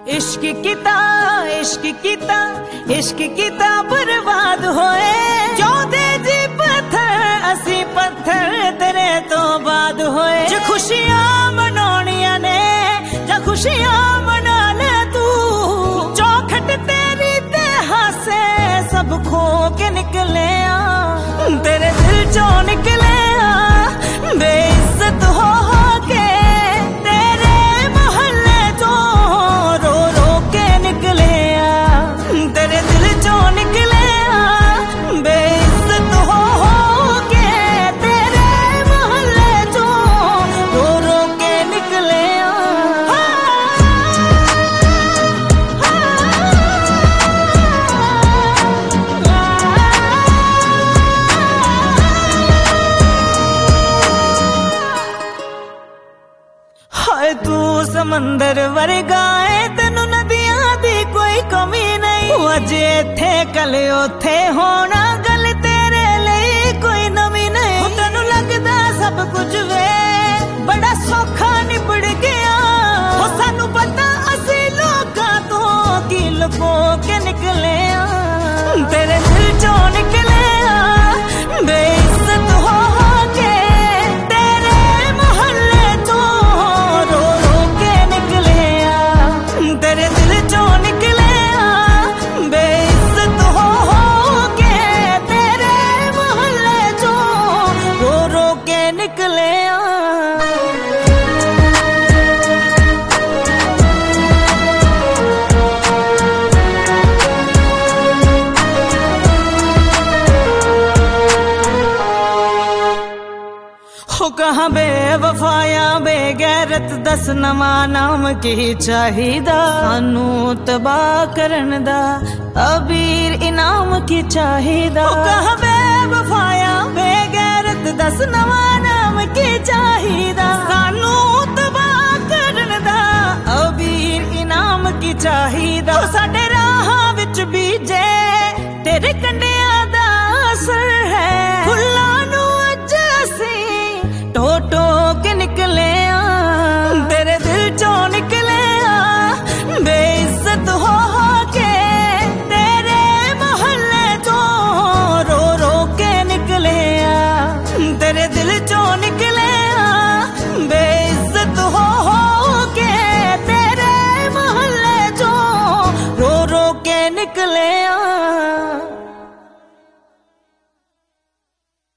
इश्क कीता इश्क कीता बर्बाद होए जोदे जी पत्थर असी पत्थर तेरे तो बाद होए जे खुशियां मनाउणियां ने जा खुशियां मना ले तू चौखट तेरी ते हासे सब खो के निकले तेरे दिल चों निकले बेइज्जत हो के तेरे मोहल्ले तो रो रो के निकले तेरे दिल चों निकले बेइज्जत हो के तेरे मोहल्ले तो रो रो के निकले हाय तू समंदर वर्गा है तेनू नदियां दी कोई कमी नहीं अजे इत्थे कल उथे होना गल तेरे लिए कोई नवी नहीं तेनू लगदा सब कुछ वे बड़ा सौखा निबड़ गया हो सानू पता असी लोकां तो की लुको के निकले तेरे दिल चों निकले बेइज्जत हो के तेरे मोहल्ले तो रो रो के निकले तेरे दिल चों निकले बेइज्जत हो के तेरे मोहल्ले तो रो रो के निकले हो कहाँ बेवफाया बेगैरत दस नवा नाम की चाहिदा सानू तबाह करन दा अबीर इनाम की चाहिदा हो कहाँ बेवफाया बेगैरत दस नवा नाम की चाहिदा सानू तबाह करन दा अबीर इनाम की चाहिदा